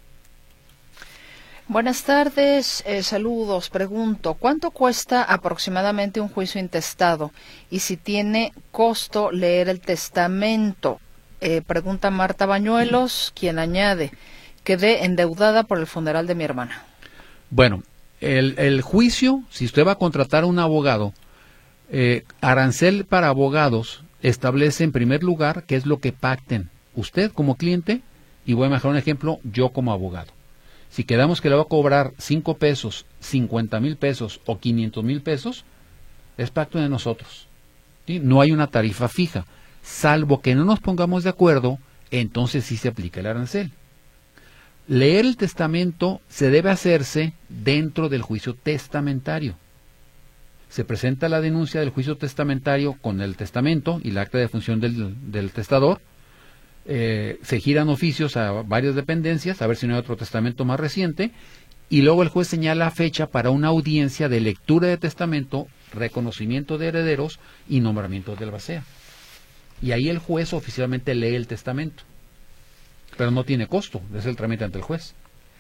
Buenas tardes, eh, saludos. Pregunto, ¿cuánto cuesta aproximadamente un juicio intestado? Y si tiene costo leer el testamento. Eh, pregunta Marta Bañuelos, quien añade, quedé endeudada por el funeral de mi hermana. Bueno, el, el juicio, si usted va a contratar a un abogado, eh, arancel para abogados establece en primer lugar qué es lo que pacten usted como cliente, y voy a mejorar un ejemplo, yo como abogado. Si quedamos que le va a cobrar cinco pesos, cincuenta mil pesos o quinientos mil pesos, es pacto de nosotros. ¿Sí? No hay una tarifa fija, salvo que no nos pongamos de acuerdo, entonces sí se aplica el arancel. Leer el testamento se debe hacerse dentro del juicio testamentario. Se presenta la denuncia del juicio testamentario con el testamento y la acta de función del, del testador. Eh, se giran oficios a varias dependencias a ver si no hay otro testamento más reciente, y luego el juez señala fecha para una audiencia de lectura de testamento, reconocimiento de herederos y nombramiento del albacea. Y ahí el juez oficialmente lee el testamento, pero no tiene costo, es el trámite ante el juez.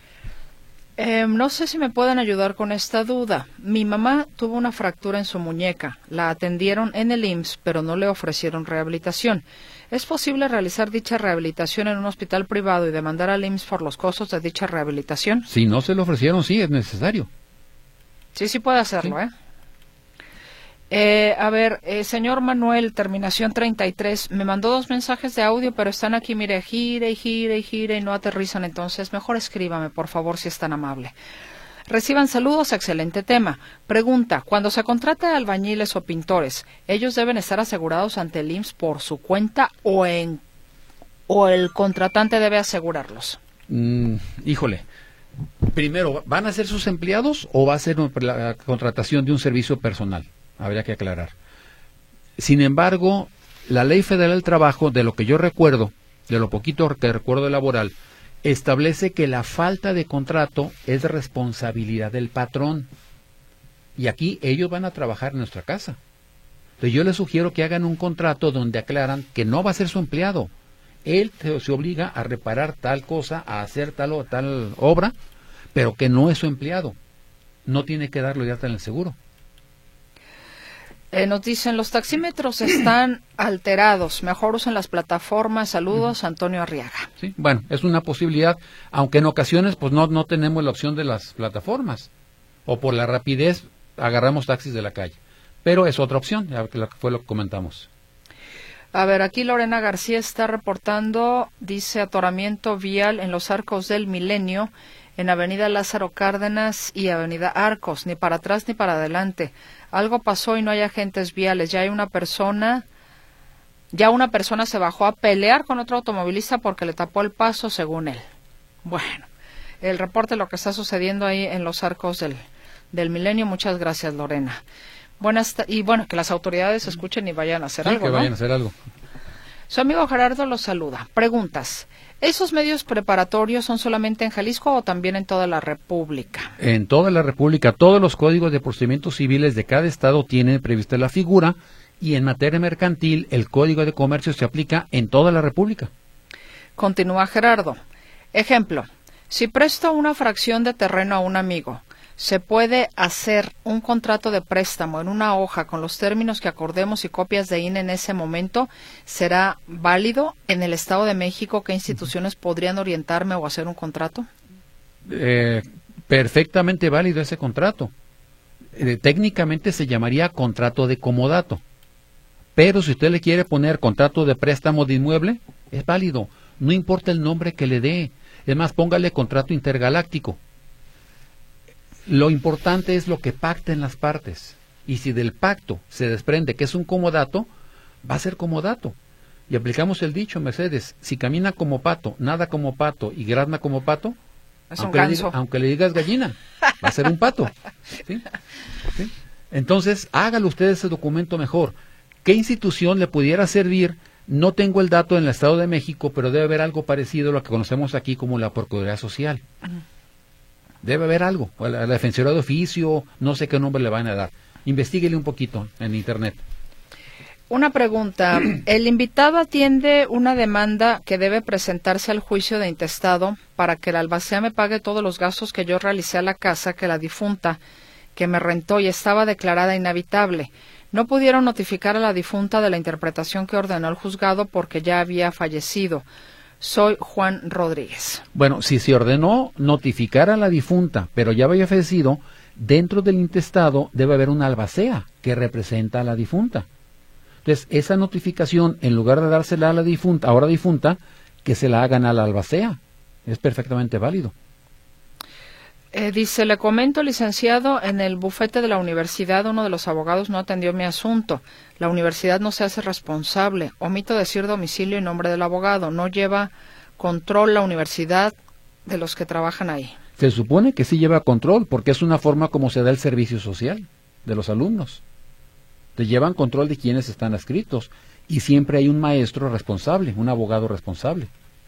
Eh, no sé si me pueden ayudar con esta duda. Mi mamá tuvo una fractura en su muñeca. La atendieron en el I M S S, pero no le ofrecieron rehabilitación. ¿Es posible realizar dicha rehabilitación en un hospital privado y demandar al I M S S por los costos de dicha rehabilitación? Si no se lo ofrecieron, sí, es necesario. Sí, sí puede hacerlo, Sí. ¿eh? Eh, a ver, eh, señor Manuel, terminación treinta y tres, me mandó dos mensajes de audio, pero están aquí, mire, gire y gire y gire y no aterrizan, entonces mejor escríbame, por favor, si es tan amable. Reciban saludos, excelente tema. Pregunta, cuando se contrata a albañiles o pintores, ¿ellos deben estar asegurados ante el I M S S por su cuenta o, en, o el contratante debe asegurarlos? Mm, híjole, primero, ¿van a ser sus empleados o va a ser la contratación de un servicio personal? Habría que aclarar. Sin embargo, la Ley Federal del Trabajo, de lo que yo recuerdo, de lo poquito que recuerdo laboral, establece que la falta de contrato es responsabilidad del patrón. Y aquí ellos van a trabajar en nuestra casa. Entonces yo les sugiero que hagan un contrato donde aclaran que no va a ser su empleado. Él se obliga a reparar tal cosa, a hacer tal o tal obra, pero que no es su empleado. No tiene que darlo ya en el seguro. Eh, nos dicen, los taxímetros están alterados, mejor usen las plataformas. Saludos, Antonio Arriaga. Sí, bueno, es una posibilidad, aunque en ocasiones pues no, no tenemos la opción de las plataformas, o por la rapidez agarramos taxis de la calle, pero es otra opción, ya que fue lo que comentamos. A ver, aquí Lorena García está reportando, dice atoramiento vial en los Arcos del Milenio, en Avenida Lázaro Cárdenas y Avenida Arcos, ni para atrás ni para adelante. Algo pasó y no hay agentes viales. Ya hay una persona, ya una persona se bajó a pelear con otro automovilista porque le tapó el paso, según él. Bueno, el reporte de lo que está sucediendo ahí en los Arcos del, del Milenio. Muchas gracias, Lorena. Buenas y bueno, que las autoridades escuchen y vayan a hacer Sí, algo, que ¿no? vayan a hacer algo. Su amigo Gerardo los saluda. Preguntas. ¿Esos medios preparatorios son solamente en Jalisco o también en toda la República? En toda la República, todos los códigos de procedimientos civiles de cada estado tienen prevista la figura, y en materia mercantil el Código de Comercio se aplica en toda la República. Continúa Gerardo. Ejemplo, si presto una fracción de terreno a un amigo, ¿se puede hacer un contrato de préstamo en una hoja con los términos que acordemos y copias de I N E en ese momento? ¿Será válido en el Estado de México? ¿Qué instituciones podrían orientarme o hacer un contrato? Eh, perfectamente válido ese contrato. Eh, técnicamente se llamaría contrato de comodato. Pero si usted le quiere poner contrato de préstamo de inmueble, es válido. No importa el nombre que le dé. Es más, póngale contrato intergaláctico. Lo importante es lo que pacten las partes. Y si del pacto se desprende que es un comodato, va a ser comodato. Y aplicamos el dicho, Mercedes, si camina como pato, nada como pato y grazna como pato, Es un aunque, le ganso. diga, aunque le digas gallina, va a ser un pato. ¿Sí? ¿Sí? Entonces, hágalo usted ese documento mejor. ¿Qué institución le pudiera servir? No tengo el dato en el Estado de México, pero debe haber algo parecido a lo que conocemos aquí como la Procuraduría Social. Debe haber algo, la, la Defensoría de Oficio, no sé qué nombre le van a dar. Investíguele un poquito en internet. Una pregunta. El invitado atiende una demanda que debe presentarse al juicio de intestado para que la albacea me pague todos los gastos que yo realicé a la casa que la difunta que me rentó y estaba declarada inhabitable. No pudieron notificar a la difunta de la interpretación que ordenó el juzgado porque ya había fallecido. Soy Juan Rodríguez. Bueno, si se ordenó notificar a la difunta, pero ya había fallecido, dentro del intestado debe haber una albacea que representa a la difunta. Entonces, esa notificación, en lugar de dársela a la difunta, ahora difunta, que se la hagan a la albacea. Es perfectamente válido. Eh, dice, le comento, licenciado, en el bufete de la universidad uno de los abogados no atendió mi asunto. La universidad no se hace responsable. Omito decir domicilio y nombre del abogado. No lleva control la universidad de los que trabajan ahí. Se supone que sí lleva control, porque es una forma como se da el servicio social de los alumnos. Te llevan control de quienes están adscritos y siempre hay un maestro responsable, un abogado responsable.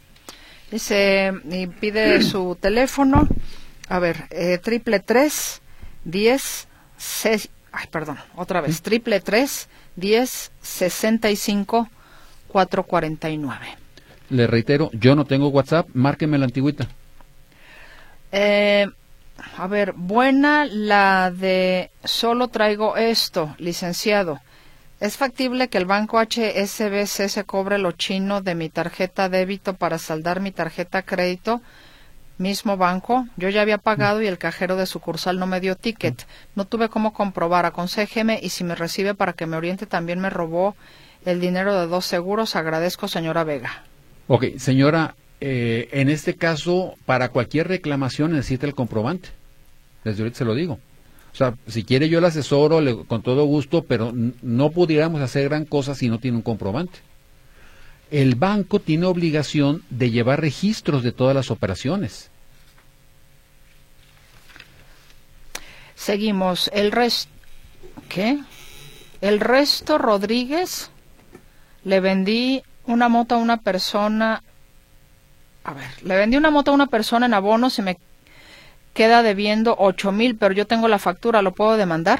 Dice, y pide su teléfono, a ver, eh, triple tres, diez, seis, ay, perdón, otra vez, triple tres, diez, sesenta y cinco, cuatro cuarenta y nueve. Le reitero, yo no tengo WhatsApp, márqueme la antigüita. Eh... A ver, buena la de solo traigo esto, licenciado. ¿Es factible que el banco H S B C se cobre lo chino de mi tarjeta débito para saldar mi tarjeta crédito? Mismo banco. Yo ya había pagado y el cajero de sucursal no me dio ticket. No tuve cómo comprobar. Aconséjeme y si me recibe para que me oriente. También me robó el dinero de dos seguros. Agradezco, señora Vega. Ok, señora. Eh, en este caso, para cualquier reclamación necesita el comprobante. Desde ahorita se lo digo. O sea, si quiere yo le asesoro le, con todo gusto, pero no pudiéramos hacer gran cosa si no tiene un comprobante. El banco tiene obligación de llevar registros de todas las operaciones. Seguimos. El resto... ¿Qué? El resto, Rodríguez, le vendí una moto a una persona... A ver, le vendí una moto a una persona en abonos y me queda debiendo ocho mil, pero yo tengo la factura, ¿lo puedo demandar?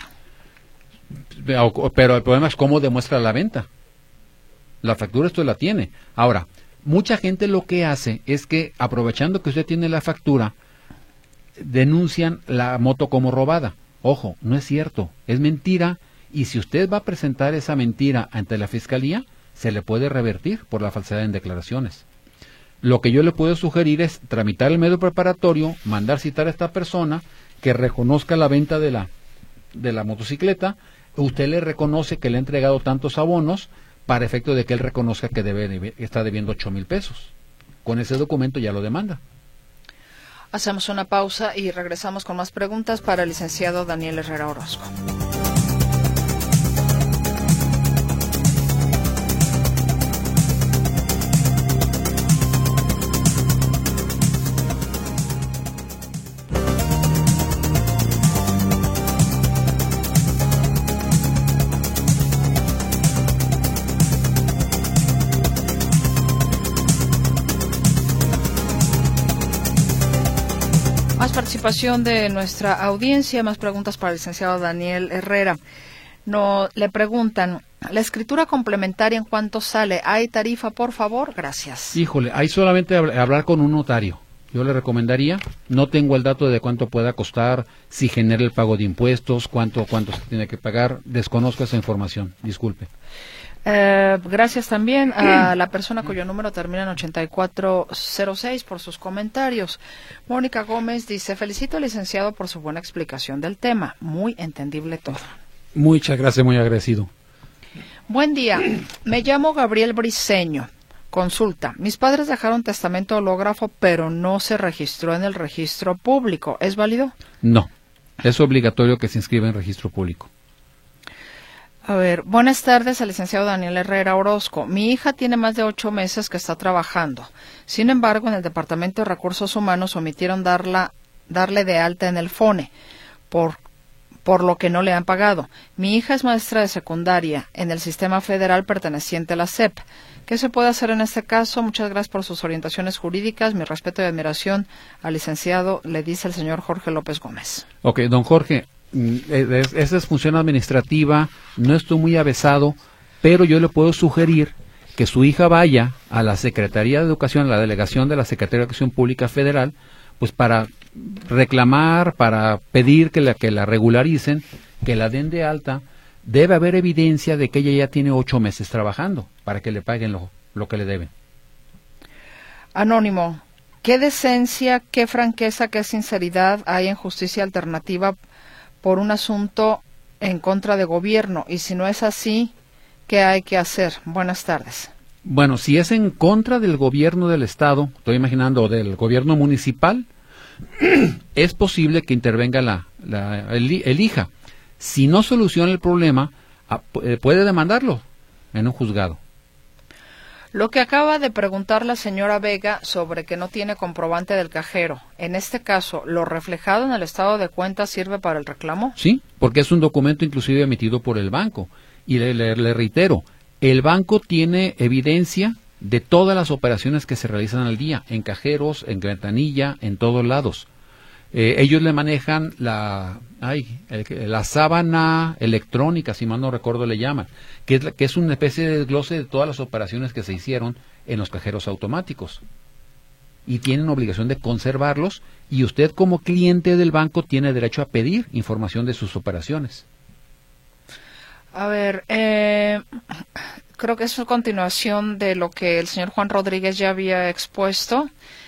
Pero el problema es cómo demuestra la venta. La factura usted la tiene. Ahora, mucha gente lo que hace es que, aprovechando que usted tiene la factura, denuncian la moto como robada. Ojo, no es cierto, es mentira, y si usted va a presentar esa mentira ante la Fiscalía, se le puede revertir por la falsedad en declaraciones. Lo que yo le puedo sugerir es tramitar el medio preparatorio, mandar citar a esta persona que reconozca la venta de la de la motocicleta. Usted le reconoce que le ha entregado tantos abonos para efecto de que él reconozca que debe, está debiendo ocho mil pesos. Con ese documento ya lo demanda. Hacemos una pausa y regresamos con más preguntas para el licenciado Daniel Herrera Orozco. Participación de nuestra audiencia, más preguntas para el licenciado Daniel Herrera. No, le preguntan, ¿la escritura complementaria en cuánto sale? ¿Hay tarifa, por favor? Gracias. Híjole, hay solamente hablar con un notario. Yo le recomendaría, no tengo el dato de cuánto pueda costar, si genera el pago de impuestos, cuánto, cuánto se tiene que pagar, desconozco esa información, disculpe. Eh, gracias también a la persona cuyo número termina en ochenta y cuatro cero seis por sus comentarios. Mónica Gómez dice, felicito al licenciado por su buena explicación del tema, muy entendible todo. Muchas gracias, muy agradecido. Buen día, me llamo Gabriel Briceño. Consulta, mis padres dejaron testamento hológrafo, pero no se registró en el registro público, ¿es válido? No, es obligatorio que se inscriba en registro público. A ver, buenas tardes al licenciado Daniel Herrera Orozco. Mi hija tiene más de ocho meses que está trabajando. Sin embargo, en el Departamento de Recursos Humanos omitieron darla, darle de alta en el FONE, por, por lo que no le han pagado. Mi hija es maestra de secundaria en el sistema federal perteneciente a la S E P. ¿Qué se puede hacer en este caso? Muchas gracias por sus orientaciones jurídicas. Mi respeto y admiración al licenciado, le dice el señor Jorge López Gómez. Ok, don Jorge. es, esa es función administrativa, no estoy muy avesado, pero yo le puedo sugerir que su hija vaya a la Secretaría de Educación, a la delegación de la Secretaría de Educación Pública Federal, pues para reclamar, para pedir que la, que la regularicen, que la den de alta. Debe haber evidencia de que ella ya tiene ocho meses trabajando para que le paguen lo, lo que le deben. Anónimo, ¿qué decencia, qué franqueza, qué sinceridad hay en justicia alternativa por un asunto en contra de gobierno? Y si no es así, ¿qué hay que hacer? Buenas tardes. Bueno, si es en contra del gobierno del Estado, estoy imaginando del gobierno municipal, es posible que intervenga la, la el, el hija. Si no soluciona el problema, puede demandarlo en un juzgado. Lo que acaba de preguntar la señora Vega sobre que no tiene comprobante del cajero, en este caso, ¿lo reflejado en el estado de cuenta sirve para el reclamo? Sí, porque es un documento inclusive emitido por el banco. Y le, le, le reitero, el banco tiene evidencia de todas las operaciones que se realizan al día, en cajeros, en ventanilla, en todos lados. Eh, ellos le manejan la ay, el, la sábana electrónica, si mal no recuerdo le llaman, que es, la, que es una especie de desglose de todas las operaciones que se hicieron en los cajeros automáticos. Y tienen obligación de conservarlos, y usted como cliente del banco tiene derecho a pedir información de sus operaciones. A ver, eh, creo que es una continuación de lo que el señor Juan Rodríguez ya había expuesto,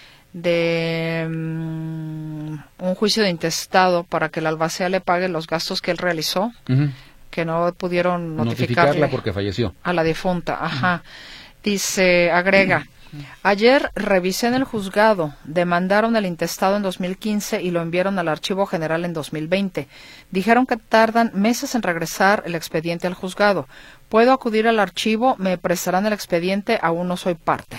de um, un juicio de intestado para que el albacea le pague los gastos que él realizó, uh-huh. que no pudieron notificarla porque falleció. A la difunta, ajá. Uh-huh. Dice, agrega, ayer revisé en el juzgado, demandaron el intestado en dos mil quince y lo enviaron al Archivo General en dos mil veinte. Dijeron que tardan meses en regresar el expediente al juzgado. ¿Puedo acudir al archivo? ¿Me prestarán el expediente? Aún no soy parte.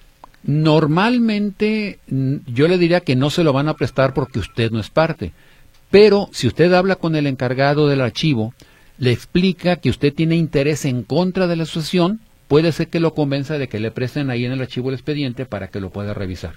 Normalmente yo le diría que no se lo van a prestar porque usted no es parte, pero si usted habla con el encargado del archivo, le explica que usted tiene interés en contra de la asociación, puede ser que lo convenza de que le presten ahí en el archivo el expediente para que lo pueda revisar.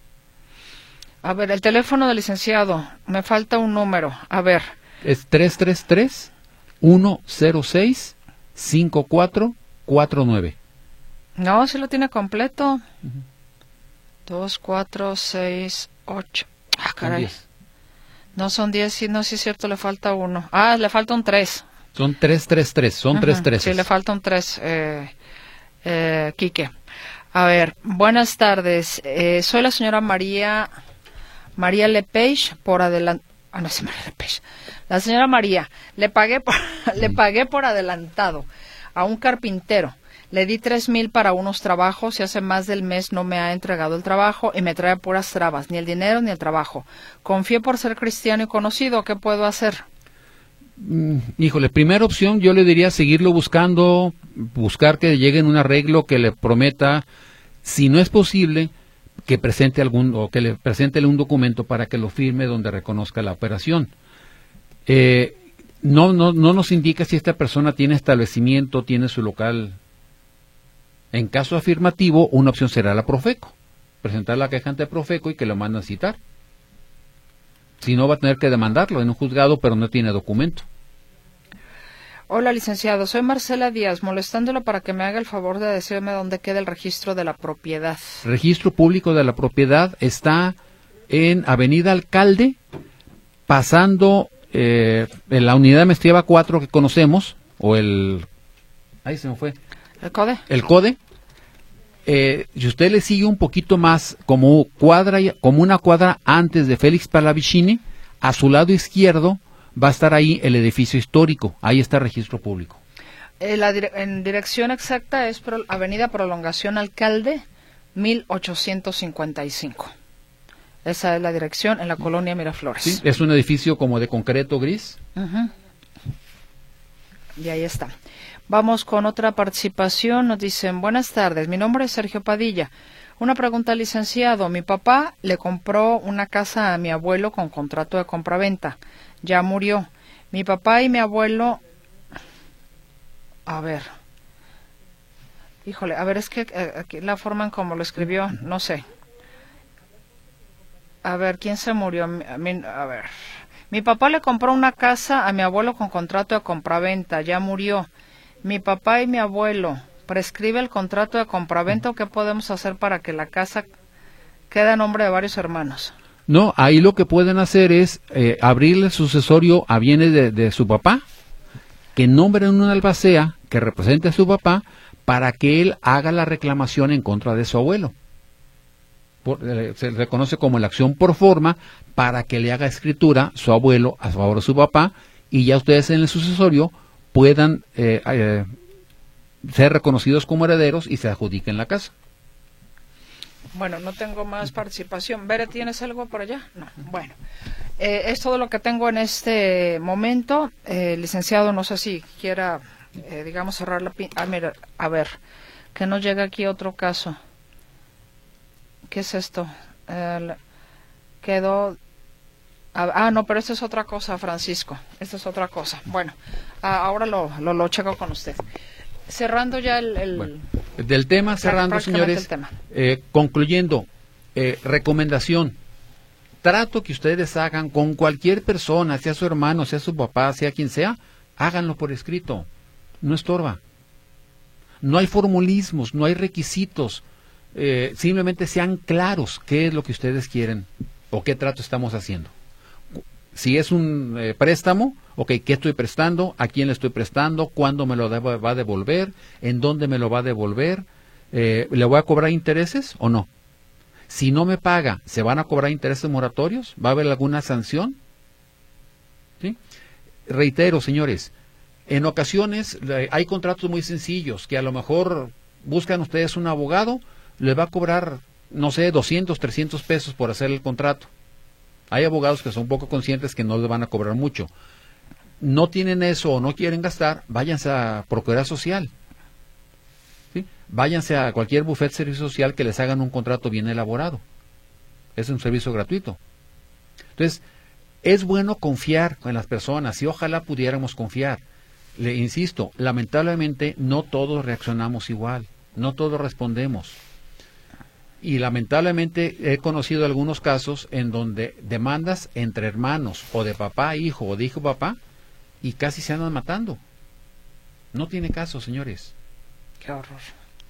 A ver, el teléfono del licenciado, me falta un número, a ver. Es tres tres tres, uno cero seis, cinco cuatro cuatro nueve. No, sí lo tiene completo. Uh-huh. Dos, cuatro, seis, ocho. Ah, caray. Son no son diez, sí, no, sí es cierto, le falta uno. Ah, le falta un tres. Son tres tres tres, son uh-huh. tres tres. Sí, le falta un tres, eh, eh, Quique. A ver, buenas tardes. Eh, soy la señora María, María Lepage, por adelante. Ah, no es María Lepage. La señora María, le pagué por, le pagué por adelantado a un carpintero. Le di tres mil para unos trabajos y hace más del mes no me ha entregado el trabajo y me trae puras trabas, ni el dinero ni el trabajo. Confié por ser cristiano y conocido, ¿qué puedo hacer? Mm, híjole, primera opción yo le diría seguirlo buscando, buscar que llegue en un arreglo que le prometa, si no es posible, que presente algún o que le presente un documento para que lo firme donde reconozca la operación. Eh, no, no, no nos indica si esta persona tiene establecimiento, tiene su local. En caso afirmativo, una opción será la Profeco, presentar la queja ante Profeco y que lo mandan citar. Si no, va a tener que demandarlo en un juzgado, pero no tiene documento. Hola, licenciado, soy Marcela Díaz, molestándolo para que me haga el favor de decirme dónde queda el registro de la propiedad. Registro público de la propiedad está en Avenida Alcalde, pasando eh, en la unidad de Mestieva cuatro que conocemos, o el... ahí se me fue. ¿El CODE? El CODE. Eh, si usted le sigue un poquito más, como cuadra, como una cuadra antes de Félix Palavicini, a su lado izquierdo va a estar ahí el edificio histórico. Ahí está el registro público. Eh, la dire en dirección exacta es Pro Avenida Prolongación Alcalde, mil ochocientos cincuenta y cinco. Esa es la dirección en la colonia Miraflores. Sí, es un edificio como de concreto gris. Uh-huh. Y ahí está. Vamos con otra participación. Nos dicen, buenas tardes, mi nombre es Sergio Padilla. Una pregunta al licenciado. Mi papá le compró una casa a mi abuelo con contrato de compraventa. Ya murió. Mi papá y mi abuelo... A ver. Híjole, a ver, es que eh, aquí la forma en como lo escribió, no sé. A ver, ¿quién se murió? A, mí, a ver. Mi papá le compró una casa a mi abuelo con contrato de compraventa, ya murió. Mi papá y mi abuelo, ¿prescribe el contrato de compraventa o qué podemos hacer para que la casa quede a nombre de varios hermanos? No, ahí lo que pueden hacer es eh, abrirle el sucesorio a bienes de, de su papá, que nombren una albacea que represente a su papá para que él haga la reclamación en contra de su abuelo. Por, eh, se le conoce como la acción por forma, para que le haga escritura su abuelo a favor de su papá, y ya ustedes en el sucesorio puedan eh, eh, ser reconocidos como herederos y se adjudiquen la casa. Bueno, no tengo más participación. Bere, ¿tienes algo por allá? No. Bueno, eh, es todo lo que tengo en este momento. Eh, licenciado, no sé si quiera, eh, digamos, cerrar la... Pi- ah, mira, a ver, que no llega aquí otro caso. ¿Qué es esto? Eh, quedó... Ah, no, pero esto es otra cosa, Francisco. Esto es otra cosa. Bueno, ah, ahora lo, lo, lo checo con usted. Cerrando ya el... el bueno, del tema, cerrando, señores, tema. Eh, concluyendo, eh, recomendación, trato que ustedes hagan con cualquier persona, sea su hermano, sea su papá, sea quien sea, háganlo por escrito, no estorba. No hay formulismos, no hay requisitos, eh, simplemente sean claros qué es lo que ustedes quieren o qué trato estamos haciendo. Si es un eh, préstamo, ok, ¿qué estoy prestando? ¿A quién le estoy prestando? ¿Cuándo me lo debo, va a devolver? ¿En dónde me lo va a devolver? Eh, ¿Le voy a cobrar intereses o no? Si no me paga, ¿se van a cobrar intereses moratorios? ¿Va a haber alguna sanción? ¿Sí? Reitero, señores, en ocasiones eh, hay contratos muy sencillos que a lo mejor buscan ustedes un abogado, le va a cobrar, no sé, doscientos, trescientos pesos por hacer el contrato. Hay abogados que son poco conscientes que no les van a cobrar mucho. No tienen eso o no quieren gastar, váyanse a Procuraduría Social. ¿Sí? Váyanse a cualquier bufete de servicio social que les hagan un contrato bien elaborado. Es un servicio gratuito. Entonces, es bueno confiar en las personas y ojalá pudiéramos confiar. Le insisto, lamentablemente no todos reaccionamos igual, no todos respondemos. Y lamentablemente he conocido algunos casos en donde demandas entre hermanos o de papá a hijo o de hijo a papá y casi se andan matando. No tiene caso, señores. Qué horror.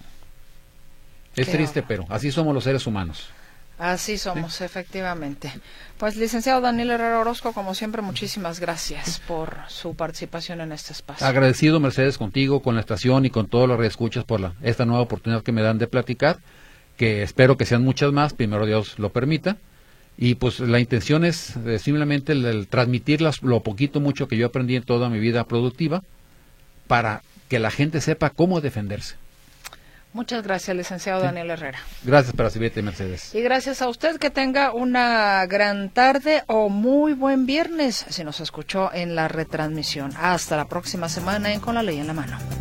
Es Qué triste, horror. pero así somos los seres humanos. Así somos, ¿sí? Efectivamente. Pues, licenciado Daniel Herrera Orozco, como siempre, muchísimas gracias por su participación en este espacio. Agradecido, Mercedes, contigo, con la estación y con todos los reescuchas por la, esta nueva oportunidad que me dan de platicar, que espero que sean muchas más, primero Dios lo permita, y pues la intención es eh, simplemente el, el transmitir las, lo poquito mucho que yo aprendí en toda mi vida productiva, para que la gente sepa cómo defenderse. Muchas gracias, licenciado Sí. Daniel Herrera. Gracias para servirte, Mercedes. Y gracias a usted, que tenga una gran tarde o muy buen viernes, si nos escuchó en la retransmisión. Hasta la próxima semana en Con la Ley en la Mano.